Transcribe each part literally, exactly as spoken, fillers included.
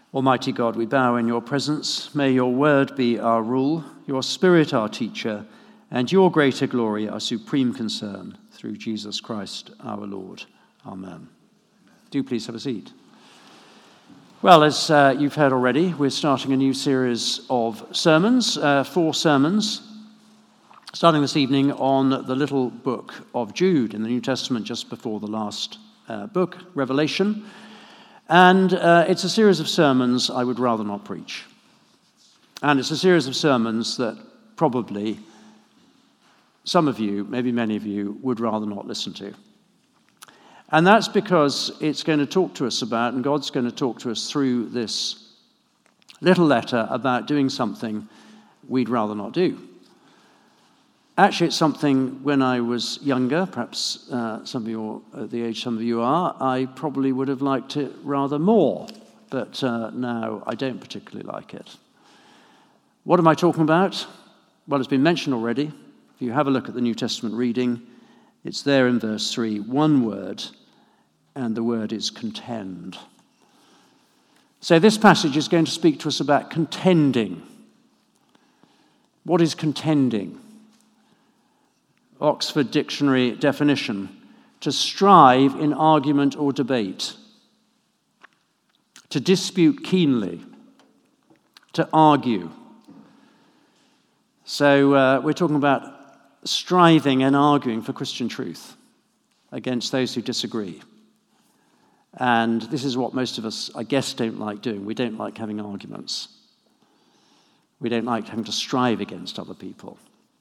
Almighty God, we bow in your presence. May your word be our rule, your spirit our teacher, and your greater glory our supreme concern, through Jesus Christ our Lord. Amen. Do please have a seat. Well, as uh, you've heard already, we're starting a new series of sermons, uh, four sermons, starting this evening on the little book of Jude in the New Testament, just before the last uh, book, Revelation. And uh, it's a series of sermons I would rather not preach. And it's a series of sermons that probably some of you, maybe many of you, would rather not listen to. And that's because it's going to talk to us about, and God's going to talk to us through this little letter about doing something we'd rather not do. Actually, it's something when I was younger, perhaps uh, some of you are at the age some of you are, I probably would have liked it rather more, but uh, now I don't particularly like it. What am I talking about? Well, it's been mentioned already. If you have a look at the New Testament reading, it's there in verse three, one word, and the word is contend. So this passage is going to speak to us about contending. What is contending? Oxford Dictionary definition: to strive in argument or debate, to dispute keenly, to argue. So uh, we're talking about striving and arguing for Christian truth against those who disagree. And this is what most of us, I guess, don't like doing. We don't like having arguments. We don't like having to strive against other people.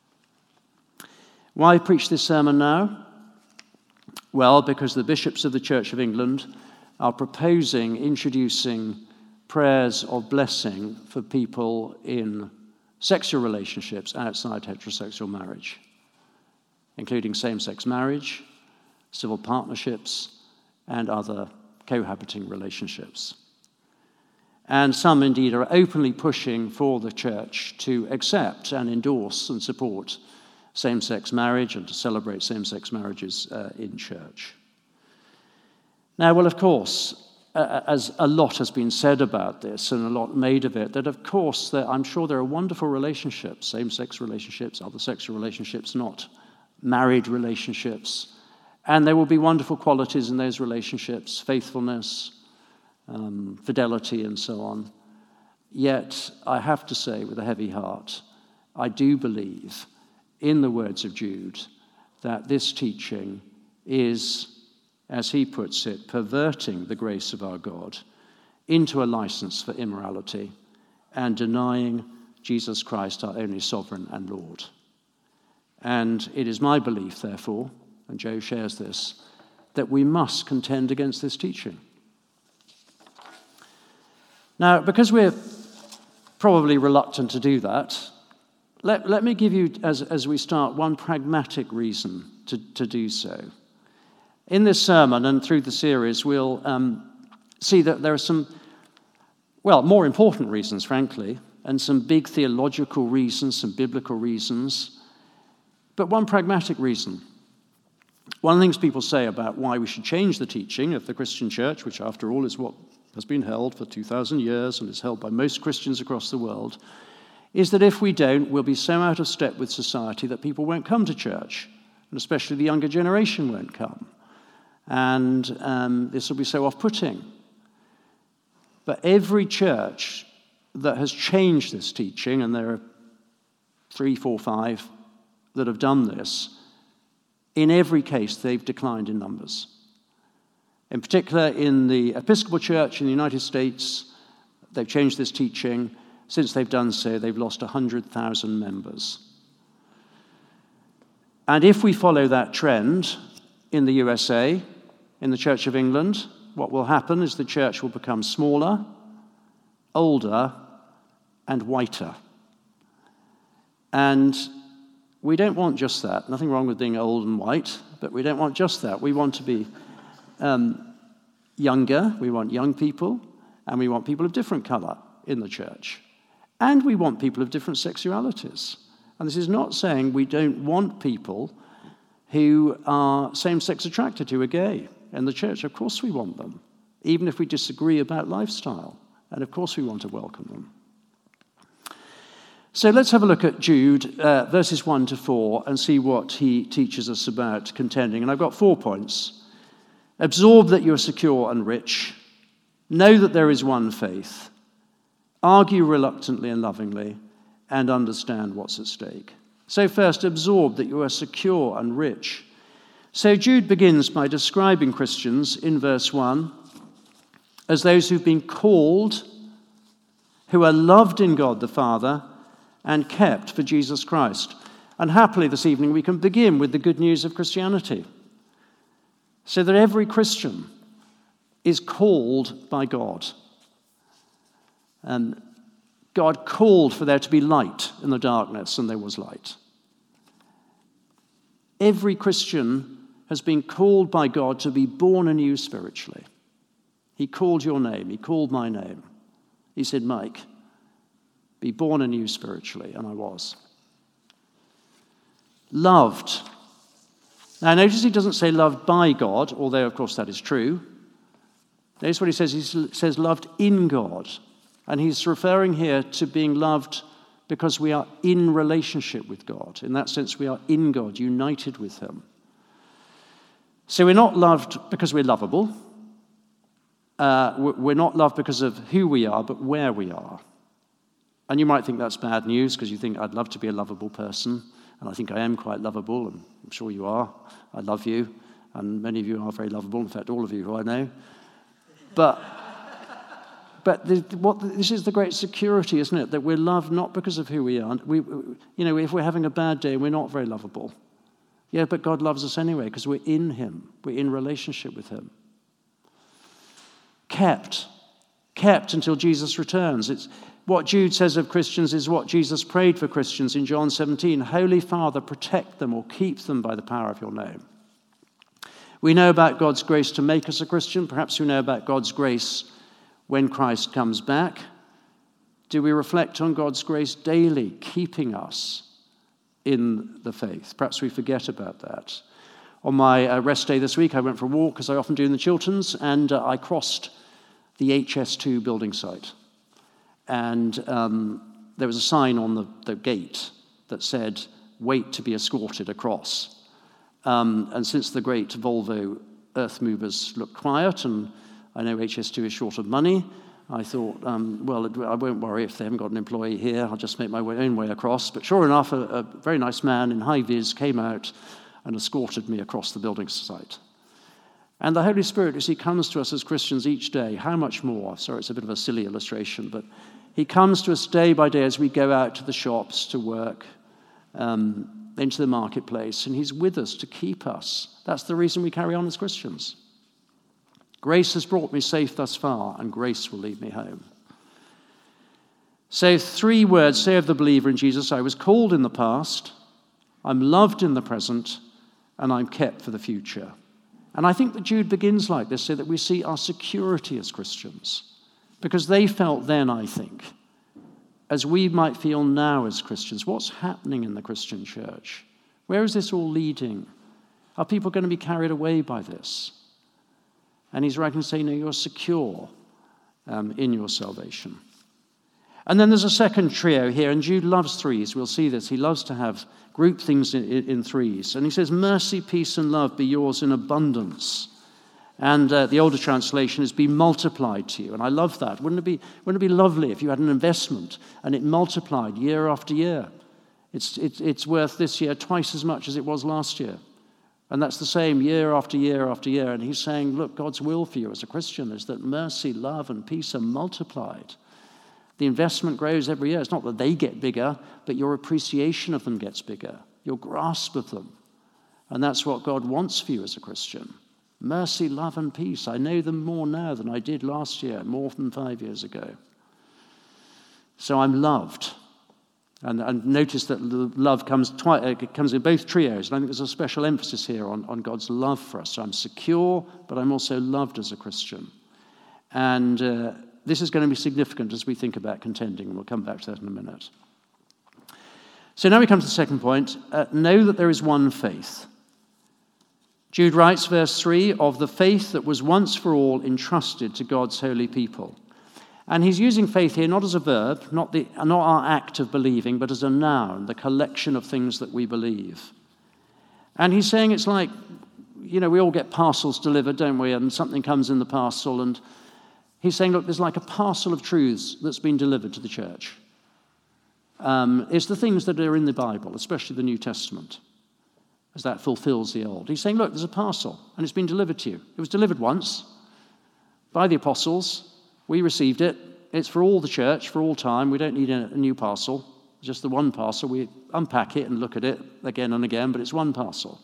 Why preach this sermon now? Well, because the bishops of the Church of England are proposing introducing prayers of blessing for people in sexual relationships outside heterosexual marriage, including same-sex marriage, civil partnerships, and other cohabiting relationships. And some, indeed, are openly pushing for the Church to accept and endorse and support same-sex marriage and to celebrate same-sex marriages uh, in church. Now, well, of course, uh, as a lot has been said about this and a lot made of it, that of course, there, I'm sure there are wonderful relationships, same-sex relationships, other sexual relationships, not married relationships, and there will be wonderful qualities in those relationships, faithfulness, um, fidelity, and so on. Yet, I have to say with a heavy heart, I do believe in the words of Jude, that this teaching is, as he puts it, perverting the grace of our God into a license for immorality and denying Jesus Christ, our only sovereign and Lord. And it is my belief, therefore, and Joe shares this, that we must contend against this teaching. Now, because we're probably reluctant to do that, Let, let me give you, as, as we start, one pragmatic reason to, to do so. In this sermon and through the series, we'll um, see that there are some, well, more important reasons, frankly, and some big theological reasons, some biblical reasons, but one pragmatic reason. One of the things people say about why we should change the teaching of the Christian church, which after all is what has been held for two thousand years and is held by most Christians across the world, is that if we don't, we'll be so out of step with society that people won't come to church, and especially the younger generation won't come. And um, this will be so off-putting. But every church that has changed this teaching, and there are three, four, five that have done this, in every case they've declined in numbers. In particular, in the Episcopal Church in the United States, they've changed this teaching. Since they've done so, they've lost one hundred thousand members. And if we follow that trend in the U S A, in the Church of England, what will happen is the church will become smaller, older, and whiter. And we don't want just that. Nothing wrong with being old and white, but we don't want just that. We want to be um, younger, we want young people, and we want people of different color in the church. And we want people of different sexualities. And this is not saying we don't want people who are same-sex attracted, who are gay in the church. Of course we want them, even if we disagree about lifestyle. And of course we want to welcome them. So let's have a look at Jude, uh, verses one to four, and see what he teaches us about contending. And I've got four points. Absorb that you are secure and rich. Know that there is one faith. Argue reluctantly and lovingly, and understand what's at stake. So first, absorb that you are secure and rich. So Jude begins by describing Christians in verse one as those who've been called, who are loved in God the Father, and kept for Jesus Christ. And happily this evening we can begin with the good news of Christianity. So that every Christian is called by God. And God called for there to be light in the darkness, and there was light. Every Christian has been called by God to be born anew spiritually. He called your name. He called my name. He said, Mike, be born anew spiritually, and I was. Loved. Now notice he doesn't say loved by God, although of course that is true. Notice what he says. He says loved in God. And he's referring here to being loved because we are in relationship with God. In that sense, we are in God, united with him. So we're not loved because we're lovable. Uh, we're not loved because of who we are, but where we are. And you might think that's bad news because you think, I'd love to be a lovable person. And I think I am quite lovable, and I'm sure you are. I love you. And many of you are very lovable. In fact, all of you who I know. But... But the, what, this is the great security, isn't it? That we're loved not because of who we are. We, you know, if we're having a bad day, we're not very lovable. Yeah, but God loves us anyway because we're in him. We're in relationship with him. Kept. Kept until Jesus returns. It's what Jude says of Christians is what Jesus prayed for Christians in John seventeen. Holy Father, protect them or keep them by the power of your name. We know about God's grace to make us a Christian. Perhaps we know about God's grace when Christ comes back. Do we reflect on God's grace daily, keeping us in the faith? Perhaps we forget about that. On my uh, rest day this week, I went for a walk, as I often do in the Chilterns, and uh, I crossed the H S two building site. And um, there was a sign on the, the gate that said, wait to be escorted across. Um, and since the great Volvo earth movers looked quiet, and I know H S two is short of money, I thought, um, well, I won't worry if they haven't got an employee here. I'll just make my way, own way across. But sure enough, a, a very nice man in high vis came out and escorted me across the building site. And the Holy Spirit, as he comes to us as Christians each day, how much more? Sorry, it's a bit of a silly illustration, but he comes to us day by day as we go out to the shops, to work, um, into the marketplace, and he's with us to keep us. That's the reason we carry on as Christians. Grace has brought me safe thus far, and grace will lead me home. So three words say of the believer in Jesus: I was called in the past, I'm loved in the present, and I'm kept for the future. And I think that Jude begins like this so that we see our security as Christians. Because they felt then, I think, as we might feel now as Christians, what's happening in the Christian church? Where is this all leading? Are people going to be carried away by this? And he's writing to say, no, you're secure um, in your salvation. And then there's a second trio here, and Jude loves threes. We'll see this. He loves to have group things in, in threes. And he says, mercy, peace, and love be yours in abundance. And uh, the older translation is be multiplied to you. And I love that. Wouldn't it be, wouldn't it be lovely if you had an investment and it multiplied year after year? It's, it's, it's worth this year twice as much as it was last year. And that's the same year after year after year. And he's saying, look, God's will for you as a Christian is that mercy, love, and peace are multiplied. The investment grows every year. It's not that they get bigger, but your appreciation of them gets bigger, your grasp of them. And that's what God wants for you as a Christian. Mercy, love, and peace. I know them more now than I did last year, more than five years ago. So I'm loved. And, and notice that love comes, twi- uh, comes in both trios. And I think there's a special emphasis here on, on God's love for us. So I'm secure, but I'm also loved as a Christian. And uh, this is going to be significant as we think about contending, and we'll come back to that in a minute. So now we come to the second point. Uh, know that there is one faith. Jude writes, verse three, of the faith that was once for all entrusted to God's holy people. And he's using faith here not as a verb, not, the, not our act of believing, but as a noun, the collection of things that we believe. And he's saying it's like, you know, we all get parcels delivered, don't we? And something comes in the parcel. And he's saying, look, there's like a parcel of truths that's been delivered to the church. Um, it's the things that are in the Bible, especially the New Testament, as that fulfills the Old. He's saying, look, there's a parcel, and it's been delivered to you. It was delivered once by the apostles. We received it. It's for all the church, for all time. We don't need a, a new parcel. Just the one parcel. We unpack it and look at it again and again, but it's one parcel.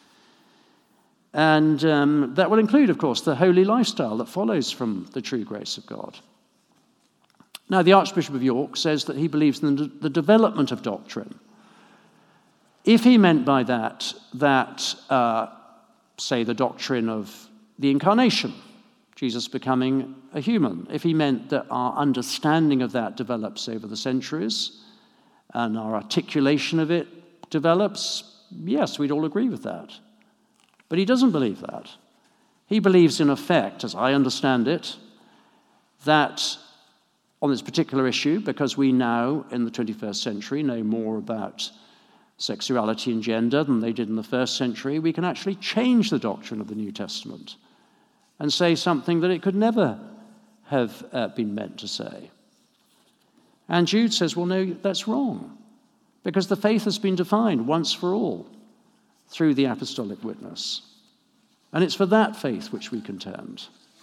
And um, that will include, of course, the holy lifestyle that follows from the true grace of God. Now, the Archbishop of York says that he believes in the, the development of doctrine. If he meant by that, that, uh, say, the doctrine of the incarnation, Jesus becoming a human, if he meant that our understanding of that develops over the centuries and our articulation of it develops, yes, we'd all agree with that. But he doesn't believe that. He believes, in effect, as I understand it, that on this particular issue, because we now, in the twenty-first century, know more about sexuality and gender than they did in the first century, we can actually change the doctrine of the New Testament and say something that it could never have uh, been meant to say. And Jude says, well, no, that's wrong, because the faith has been defined once for all through the apostolic witness. And it's for that faith which we contend.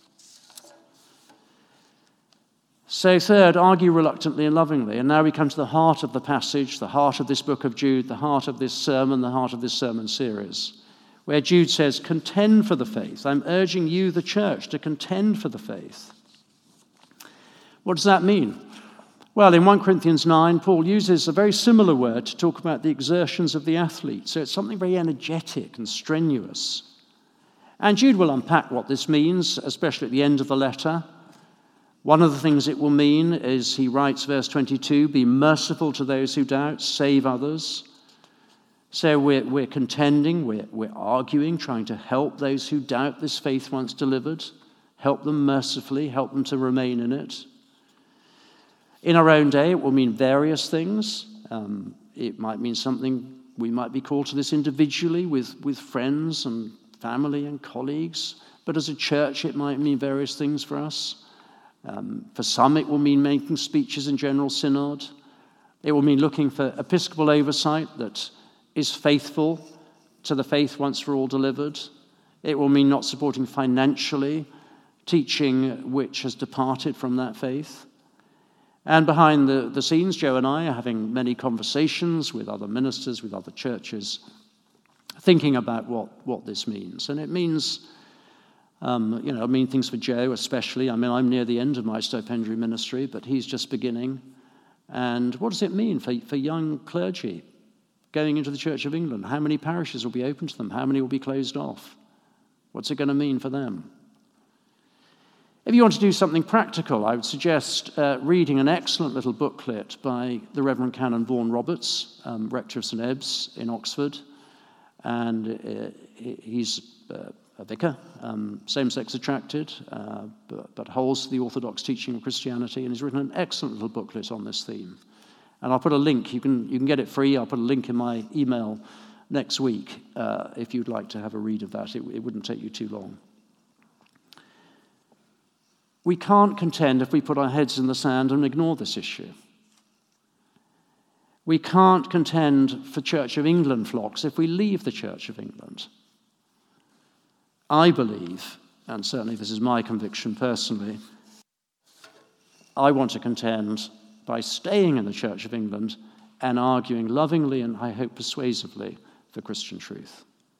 So third, argue reluctantly and lovingly. And now we come to the heart of the passage, the heart of this book of Jude, the heart of this sermon, the heart of this sermon series, where Jude says, contend for the faith. I'm urging you, the church, to contend for the faith. What does that mean? Well, in First Corinthians nine, Paul uses a very similar word to talk about the exertions of the athlete. So it's something very energetic and strenuous. And Jude will unpack what this means, especially at the end of the letter. One of the things it will mean is, he writes, verse twenty-two, be merciful to those who doubt, save others. So we're, we're contending, we're, we're arguing, trying to help those who doubt this faith once delivered, help them mercifully, help them to remain in it. In our own day, it will mean various things. Um, it might mean something, we might be called to this individually with, with friends and family and colleagues, but as a church, it might mean various things for us. Um, for some, it will mean making speeches in General Synod. It will mean looking for episcopal oversight that is faithful to the faith once for all delivered. It will mean not supporting financially teaching which has departed from that faith. And behind the, the scenes, Joe and I are having many conversations with other ministers, with other churches, thinking about what, what this means. And it means, um, you know, I mean things for Joe especially. I mean, I'm near the end of my stipendiary ministry, but he's just beginning. And what does it mean for, for young clergy going into the Church of England? How many parishes will be open to them? How many will be closed off? What's it going to mean for them? If you want to do something practical, I would suggest uh, reading an excellent little booklet by the Reverend Canon Vaughan Roberts, um, rector of St Ebbs in Oxford. And uh, he's uh, a vicar, um, same-sex attracted, uh, but, but holds to the orthodox teaching of Christianity, and he's written an excellent little booklet on this theme. And I'll put a link. You can you can get it free. I'll put a link in my email next week uh, if you'd like to have a read of that. It, it wouldn't take you too long. We can't contend if we put our heads in the sand and ignore this issue. We can't contend for Church of England flocks if we leave the Church of England. I believe, and certainly this is my conviction personally, I want to contend by staying in the Church of England and arguing lovingly and, I hope, persuasively for Christian truth.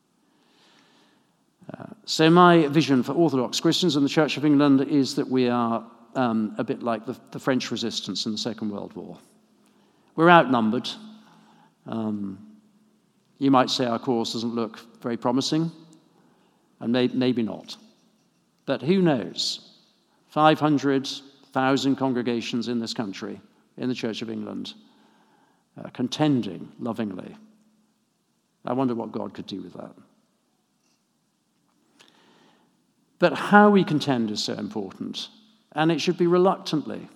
Uh, so my vision for Orthodox Christians in the Church of England is that we are um, a bit like the, the French resistance in the Second World War. We're outnumbered. Um, you might say our cause doesn't look very promising, and may, maybe not. But who knows? five hundred thousand congregations in this country, in the Church of England, uh, contending lovingly. I wonder what God could do with that. But how we contend is so important. and it should be reluctantly.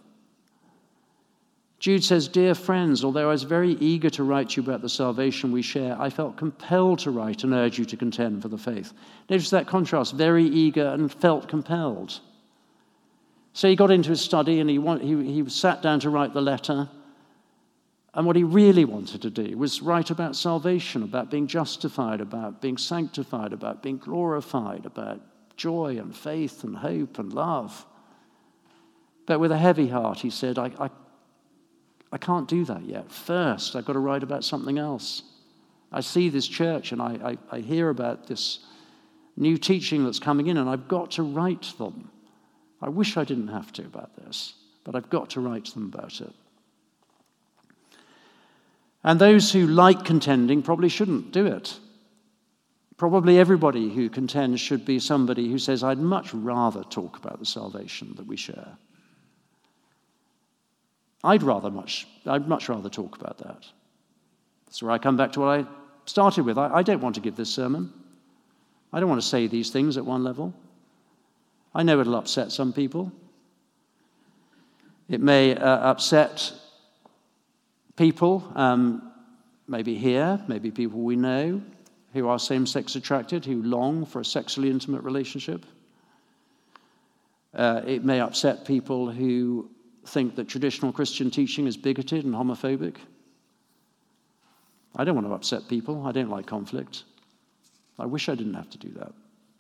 Jude says, "Dear friends, although I was very eager to write to you about the salvation we share, I felt compelled to write and urge you to contend for the faith." Notice that contrast, very eager and felt compelled. So he got into his study and he, want, he, he sat down to write the letter. And what he really wanted to do was write about salvation, about being justified, about being sanctified, about being glorified, about joy and faith and hope and love. But with a heavy heart, he said, I, I I can't do that yet. First, I've got to write about something else. I see this church and I, I, I hear about this new teaching that's coming in, and I've got to write them. I wish I didn't have to about this, but I've got to write them about it. And those who like contending probably shouldn't do it. Probably everybody who contends should be somebody who says, I'd much rather talk about the salvation that we share. I'd rather much, I'd much rather talk about that. That's where I come back to what I started with. I, I don't want to give this sermon. I don't want to say these things at one level. I know it'll upset some people. It may uh, upset people, um, maybe here, maybe people we know, who are same-sex attracted, who long for a sexually intimate relationship. Uh, it may upset people who think that traditional Christian teaching is bigoted and homophobic. I don't want to upset people. I don't like conflict. I wish I didn't have to do that.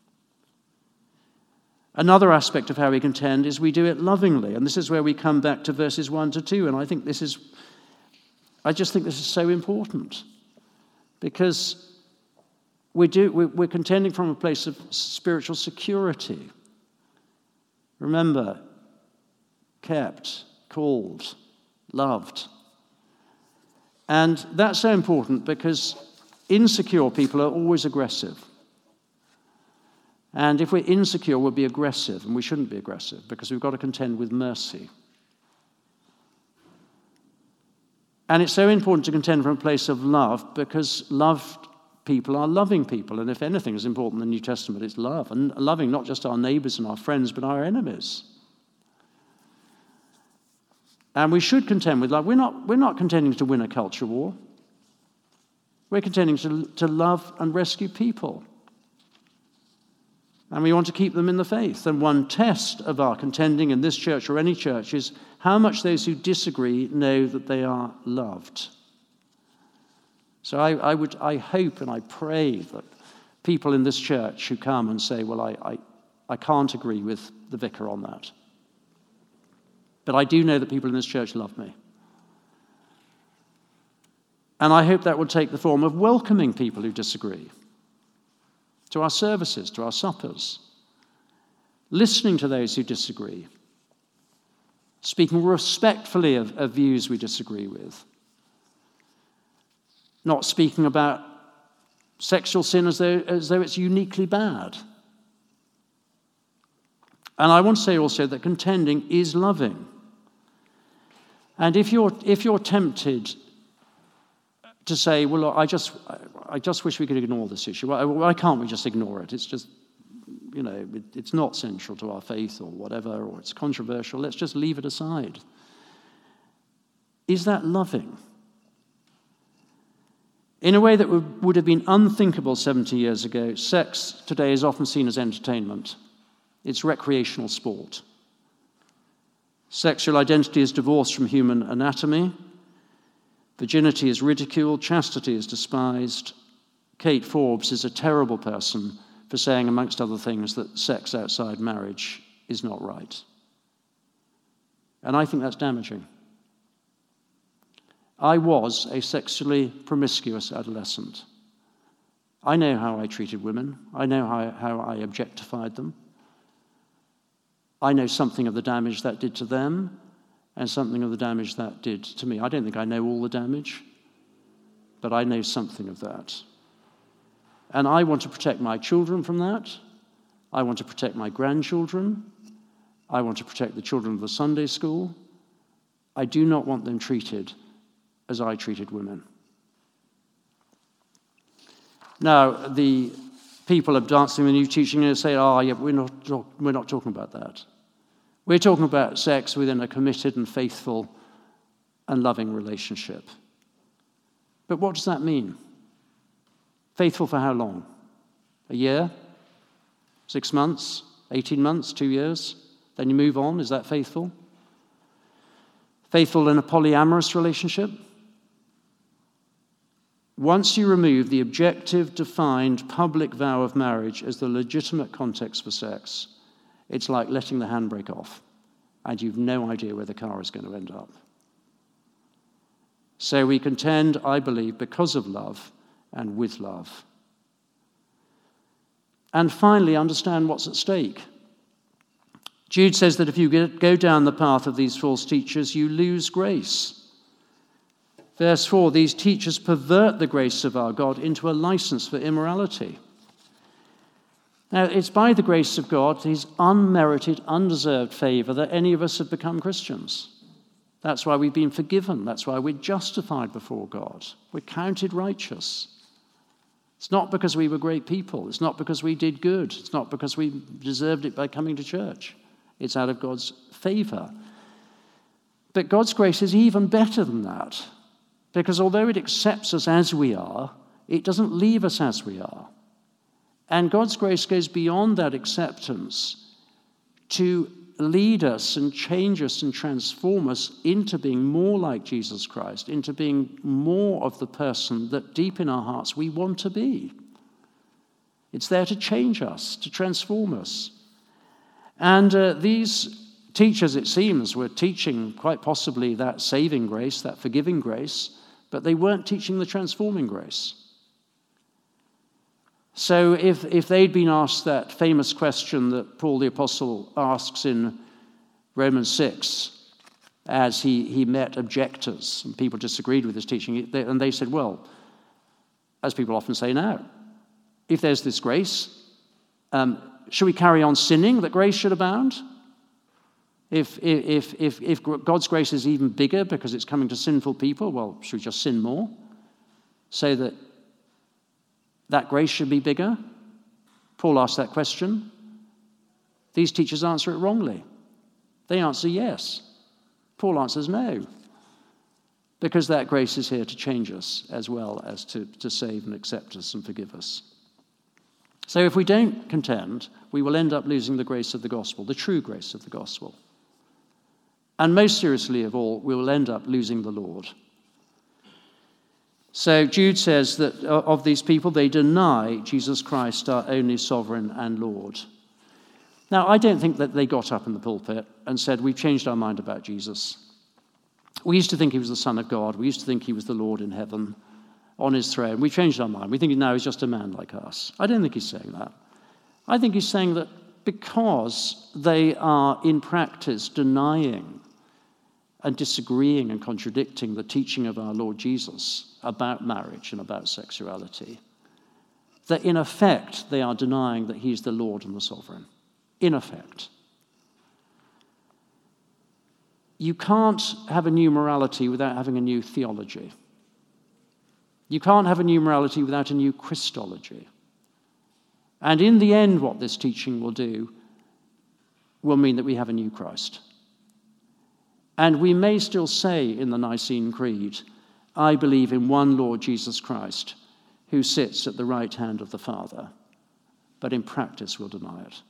Another aspect of how we contend is we do it lovingly, and this is where we come back to verses one to two, and I think this is, I just think this is so important, because we do, we're contending from a place of spiritual security. Remember, kept, called, loved. And that's so important because insecure people are always aggressive. And if we're insecure, we'll be aggressive, and we shouldn't be aggressive because we've got to contend with mercy. And it's so important to contend from a place of love because loved people are loving people. And if anything is important in the New Testament, it's love. And loving not just our neighbors and our friends, but our enemies. And we should contend with love. We're not, we're not contending to win a culture war. We're contending to, to love and rescue people. And we want to keep them in the faith. And one test of our contending in this church or any church is how much those who disagree know that they are loved. So I, I would, I hope and I pray that people in this church who come and say, well, I, I, I can't agree with the vicar on that. But I do know that people in this church love me. And I hope that will take the form of welcoming people who disagree to our services, to our suppers, listening to those who disagree, speaking respectfully of, of views we disagree with, not speaking about sexual sin as though, as though it's uniquely bad. And I want to say also that contending is loving. And if you're if you're tempted to say, well, look, I just I just wish we could ignore this issue. Why, why can't we just ignore it? It's just, you know, it, it's not central to our faith or whatever, or it's controversial. Let's just leave it aside. Is that loving? In a way that would, would have been unthinkable seventy years ago, sex today is often seen as entertainment. It's recreational sport. Sexual identity is divorced from human anatomy. Virginity is ridiculed. Chastity is despised. Kate Forbes is a terrible person for saying, amongst other things, that sex outside marriage is not right. And I think that's damaging. I was a sexually promiscuous adolescent. I know how I treated women. I know how, how I objectified them. I know something of the damage that did to them and something of the damage that did to me. I don't think I know all the damage, but I know something of that. And I want to protect my children from that. I want to protect my grandchildren. I want to protect the children of the Sunday school. I do not want them treated as I treated women. Now, the people of Dancing the New Teaching say, oh, yeah, we're not, we're not talking about that. We're talking about sex within a committed and faithful and loving relationship. But what does that mean? Faithful for how long? A year? Six months? Eighteen months? Two years? Then you move on? Is that faithful? Faithful in a polyamorous relationship? Once you remove the objective, defined, public vow of marriage as the legitimate context for sex, it's like letting the handbrake off, and you've no idea where the car is going to end up. So we contend, I believe, because of love and with love. And finally, understand what's at stake. Jude says that if you get, go down the path of these false teachers, you lose grace. Verse four, these teachers pervert the grace of our God into a license for immorality. Now, it's by the grace of God, his unmerited, undeserved favor, that any of us have become Christians. That's why we've been forgiven. That's why we're justified before God. We're counted righteous. It's not because we were great people. It's not because we did good. It's not because we deserved it by coming to church. It's out of God's favor. But God's grace is even better than that. Because although it accepts us as we are, it doesn't leave us as we are. And God's grace goes beyond that acceptance to lead us and change us and transform us into being more like Jesus Christ, into being more of the person that deep in our hearts we want to be. It's there to change us, to transform us. And uh, these teachers, it seems, were teaching quite possibly that saving grace, that forgiving grace, but they weren't teaching the transforming grace. So if, if they'd been asked that famous question that Paul the Apostle asks in Romans six, as he, he met objectors, and people disagreed with his teaching, and they said, well, as people often say now, if there's this grace, um, should we carry on sinning that grace should abound? If, if, if, if God's grace is even bigger because it's coming to sinful people, well, should we just sin more? So that that grace should be bigger? Paul asked that question. These teachers answer it wrongly. They answer yes. Paul answers no. Because that grace is here to change us as well as to, to save and accept us and forgive us. So if we don't contend, we will end up losing the grace of the gospel, the true grace of the gospel. And most seriously of all, we will end up losing the Lord. So Jude says that of these people, they deny Jesus Christ, our only sovereign and Lord. Now, I don't think that they got up in the pulpit and said, we've changed our mind about Jesus. We used to think he was the Son of God. We used to think he was the Lord in heaven on his throne. We've changed our mind. We think now he's just a man like us. I don't think he's saying that. I think he's saying that because they are in practice denying and disagreeing and contradicting the teaching of our Lord Jesus about marriage and about sexuality, that in effect they are denying that he's the Lord and the sovereign. In effect. You can't have a new morality without having a new theology. You can't have a new morality without a new Christology. And in the end, what this teaching will do will mean that we have a new Christ. And we may still say in the Nicene Creed, I believe in one Lord Jesus Christ, who sits at the right hand of the Father, but in practice we'll deny it.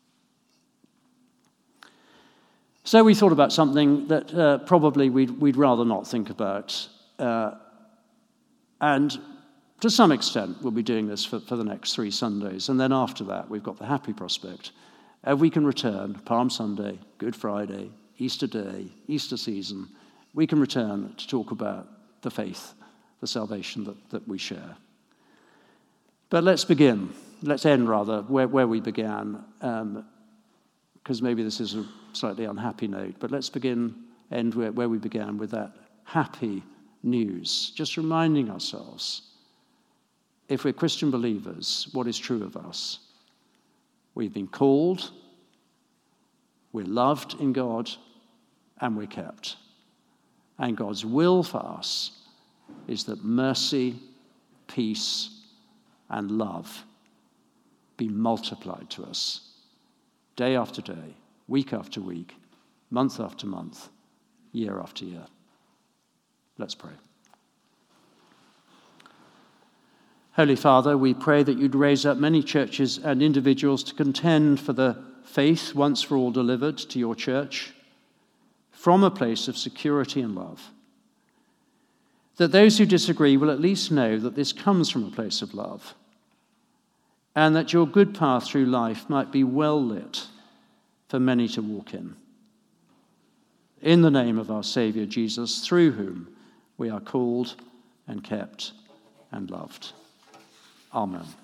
So we thought about something that uh, probably we'd, we'd rather not think about. Uh, and to some extent, we'll be doing this for, for the next three Sundays. And then after that, we've got the happy prospect. Uh, we can return, Palm Sunday, Good Friday, Easter Day, Easter season. We can return to talk about the faith, the salvation that, that we share. But let's begin. Let's end, rather, where, where we began. Um, because maybe this is a slightly unhappy note, but let's begin, end where, where we began, with that happy news, just reminding ourselves, if we're Christian believers, what is true of us. We've been called, we're loved in God, and we're kept. And God's will for us is that mercy, peace, and love be multiplied to us day after day, week after week, month after month, year after year. Let's pray. Holy Father, we pray that you'd raise up many churches and individuals to contend for the faith once for all delivered to your church from a place of security and love. That those who disagree will at least know that this comes from a place of love, and that your good path through life might be well lit for many to walk in. In the name of our Saviour Jesus, through whom we are called and kept and loved. Amen.